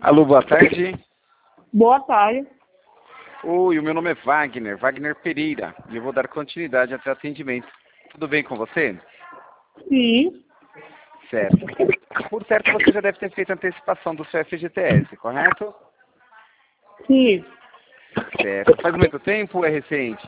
Alô, boa tarde. Boa tarde. Oi, o meu nome é Wagner Pereira, e eu vou dar continuidade até o atendimento. Tudo bem com você? Sim. Certo. Por certo, você já deve ter feito a antecipação do seu FGTS, correto? Sim. Certo. Faz muito tempo ou é recente?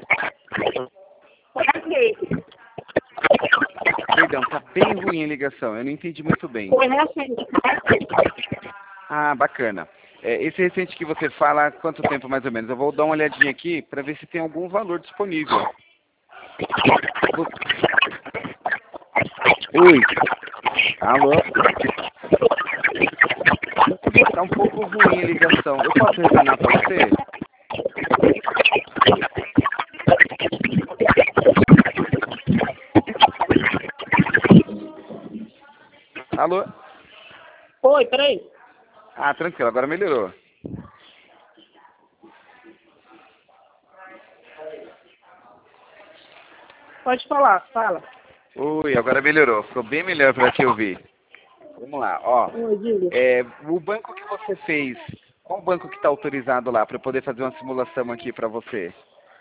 Perdão, tá bem ruim a ligação, eu não entendi muito bem. Foi recente. Ah, bacana. Esse recente que você fala, há quanto tempo mais ou menos? Eu vou dar uma olhadinha aqui para ver se tem algum valor disponível. Oi. Alô? Tá um pouco ruim a ligação. Eu posso retornar para você? Alô? Oi, peraí. Ah, tranquilo, agora melhorou. Pode falar, fala. Oi, agora melhorou. Ficou bem melhor para te ouvir. Vamos lá, ó. Oi, diga. O banco que você fez, qual o banco que está autorizado lá para eu poder fazer uma simulação aqui para você?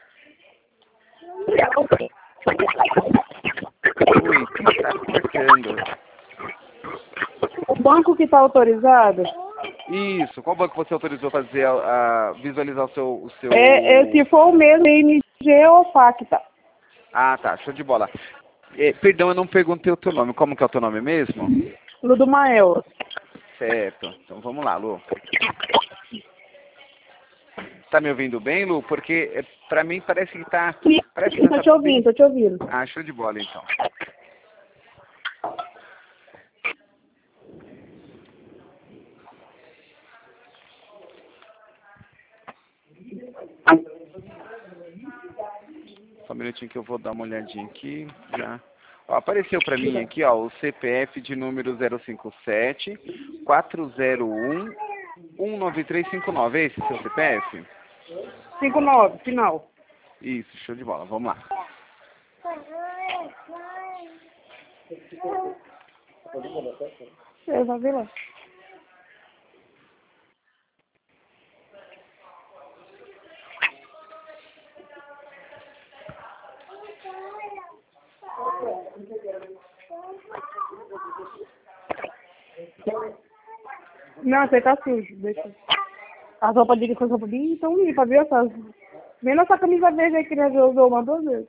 Oi, está cortando. O banco que está autorizado Isso, qual banco você autorizou fazer a visualizar o seu... se for o mesmo ING ou Facta. Ah, tá, show de bola. Perdão, eu não perguntei o teu nome. Como que é o teu nome mesmo? Ludumael. Certo. Então vamos lá, Lu. Tá me ouvindo bem, Lu? Porque pra mim parece que tá... Parece que Sim, não tá tô te ouvindo, bem... tô te ouvindo. Ah, show de bola, então. Só um minutinho que eu vou dar uma olhadinha aqui. Já. Ó, apareceu pra mim aqui, ó, o CPF de número 057 401 19359. É esse seu CPF? 59, final. Isso, show de bola. Vamos lá. Vai ver lá. Não, você tá sujo. Deixa. As roupas de são roupas bem tão limpas, viu? Vem nessa camisa verde aí que nós usou uma 2 vezes.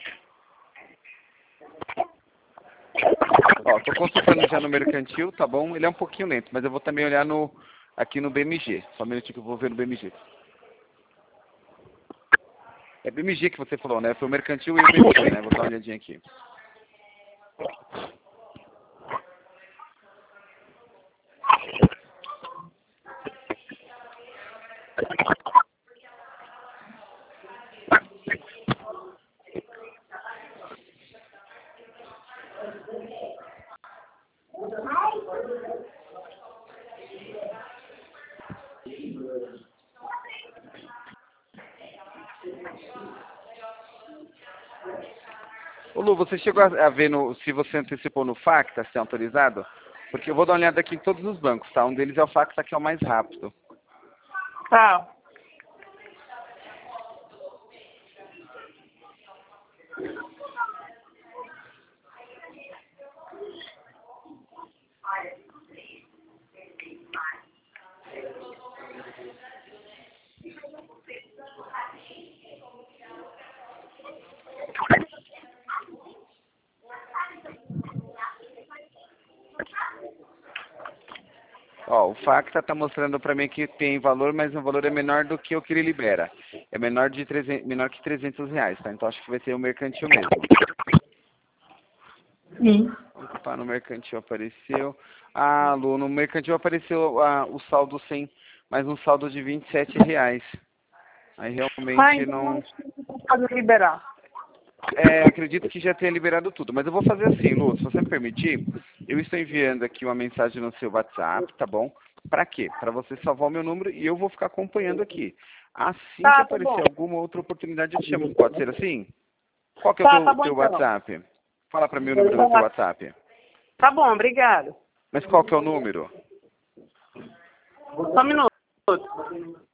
Ó, tô consultando já no mercantil, tá bom? Ele é um pouquinho lento, mas eu vou também olhar aqui no BMG. Só um minutinho que eu vou ver no BMG. É BMG que você falou, né? Foi o mercantil e o BMG, né? Vou dar uma olhadinha aqui. Ô Lu, você chegou a ver se você antecipou no Facta, se é autorizado? Porque eu vou dar uma olhada aqui em todos os bancos, tá? Um deles é o Facta, que é o mais rápido. Tá. Ó, o Facta tá mostrando pra mim que tem valor, mas o valor é menor do que o que ele libera. É menor que R$ 300, tá? Então acho que vai ser o mercantil mesmo. Opa, no mercantil apareceu. Ah, Lu, no mercantil apareceu o saldo sem, mais um saldo de R$ 27. Aí realmente não... Pode liberar. Acredito que já tenha liberado tudo, mas eu vou fazer assim, Lu, se você me permitir, eu estou enviando aqui uma mensagem no seu WhatsApp, tá bom? Para quê? Para você salvar o meu número e eu vou ficar acompanhando aqui. Assim que aparecer alguma outra oportunidade, eu te chamo. Pode ser assim? Qual que é o Tá bom teu então. WhatsApp? Fala para mim o número do teu WhatsApp. Tá bom, obrigado. Mas qual que é o número? Só um minuto.